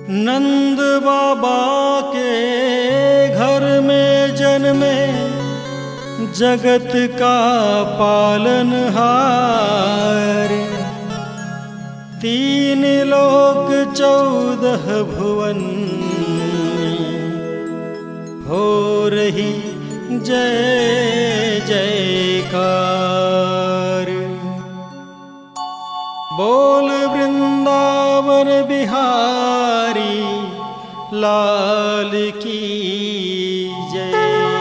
नंद बाबा के घर में जन्मे जगत का पालनहार। 3 लोक 14 भुवन हो रही जय जयकार। बोल वृंदावन बिहारी लाल की जय।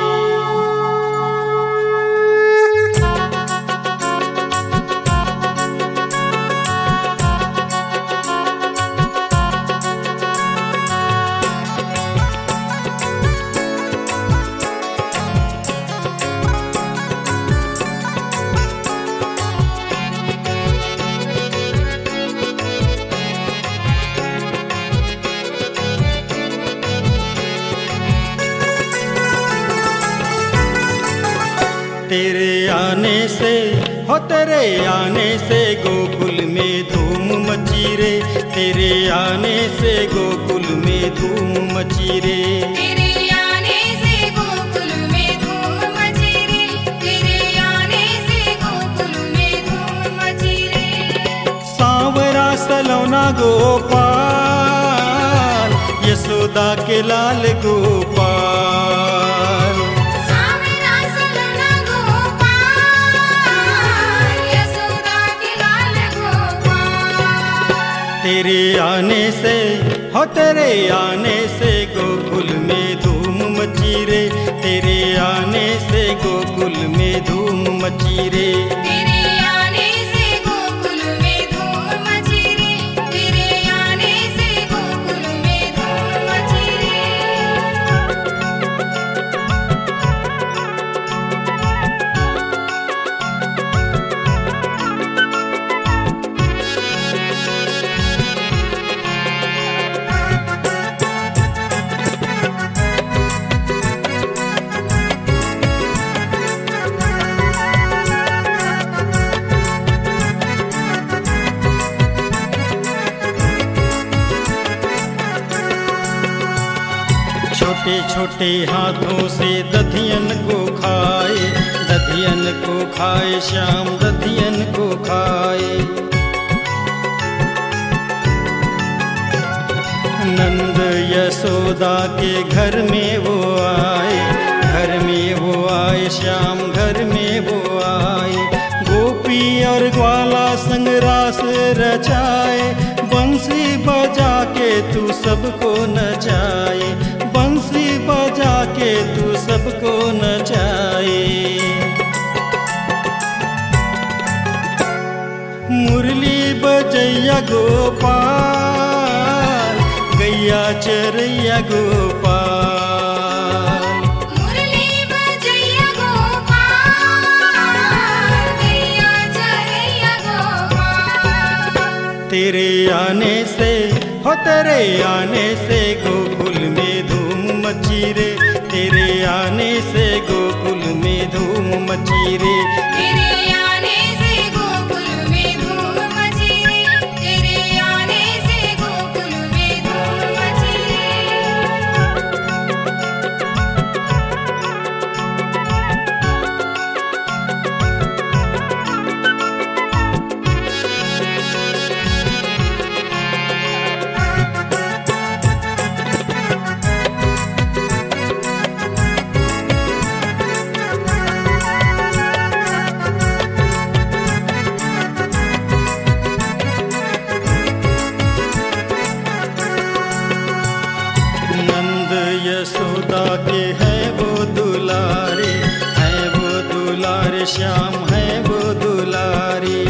तेरे आने से हो तेरे आने से गोकुल में धूम मची रे। तेरे आने से गोकुल में धूम मची रे। तेरे आने से गोकुल में धूम मची रे। तेरे आने से गोकुल में धूम मची रे। सांवरा सलोना गोपाल यशोदा के लाल गोपाल। तेरे आने से हो तेरे आने से गोकुल में धूम मची रे। तेरे आने से गोकुल में धूम मची रे। तेरे आने से गोकुल में धूम मची रे। तेरे आने से गोकुल में धूम मची रे। छोटे छोटे हाथों से दधियन को खाए, दधियन को खाए श्याम दधियन को खाए। नंद यशोदा के घर में वो आए, घर में वो आए श्याम घर में वो आए। गोपी और ग्वाला संग रास रचाए, बंसी बजा के तू सबको नचाए, बंसी बजा के तू सबको नचाए। मुरली बजैया गोपाल, गैया चरैया गोपाल। मुरली बजैया गोपाल, गैया चरैया गोपाल। तेरे आने से हो तेरे आने से गोकुल में धूम मची रे। तेरे आने से गोकुल में धूम मची रे। तेरे आने से गोकुल में धूम मची रे। तेरे आने से गोकुल में धूम मची रे। यशोदा के हैं वो दुलारे, हैं वो दुलारे श्याम हैं वो दुलारे।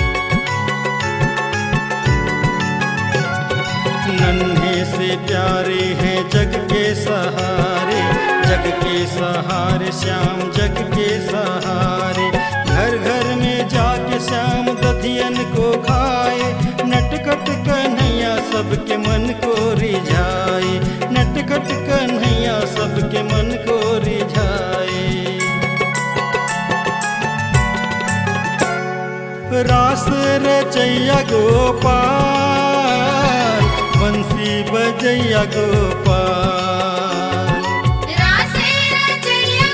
नन्हे से प्यारे हैं जग के सहारे, जग के सहारे श्याम जग के सहारे। घर घर में जाके श्याम दधियन को खाए, नटखट कन्हैया सबके मन को रिझाए, नटखट कन्हैया सबके मन को रिझाए। रास रचैया गोपाल, बंसी बज रचैया गोपाल, रासे रचैया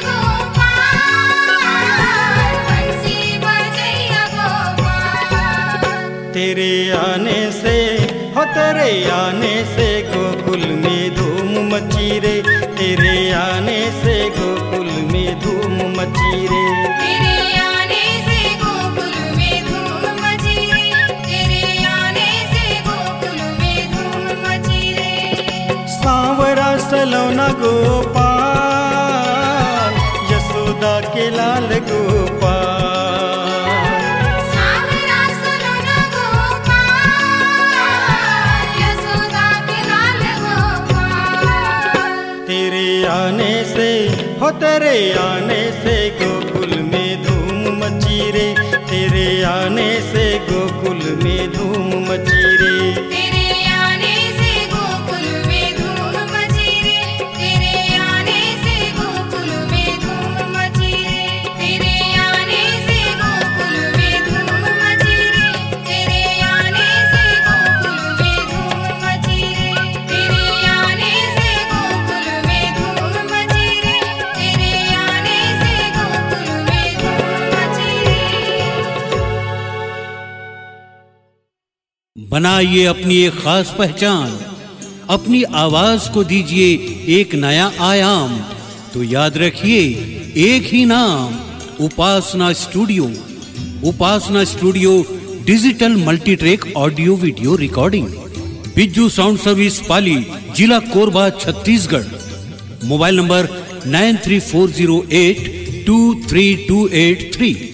गोपाल, बंसी बजैया गोपाल। तेरे आने से हो तेरे आने से गोकुल में धूम मची रे, तेरे आने से गोकुल में धूम मची रे। तेरे आने से गोकुल में धूम मची रे, तेरे आने से गोकुल में धूम मची रे। सांवरा सलोना गोपाल, यशोदा के लाल गोपाल, सांवरा सलोना गोपाल, यशोदा के लाल गोपाल। तेरे आने से हो तेरे आने से गोकुल में धूम मची रे, तेरे आने से गोकुल में धूम मची रे। तेरे आने से गोकुल में धूम मची रे, तेरे आने से गोकुल में धूम मची रे, तेरे आने से गोकुल में धूम मची रे, तेरे आने से गोकुल में धूम मची रे, तेरे आने से गोकुल में धूम मची रे, तेरे आने से गोकुल में धूम मची रे। बनाइए अपनी एक खास पहचान, अपनी आवाज को दीजिए एक नया आयाम। तो याद रखिए एक ही नाम, Upasana studio. Upasana studio digital multitrack audio video recording, Bijju sound service Pali, जिला कोरबा, छत्तीसगढ़। Mobile number 9340823283।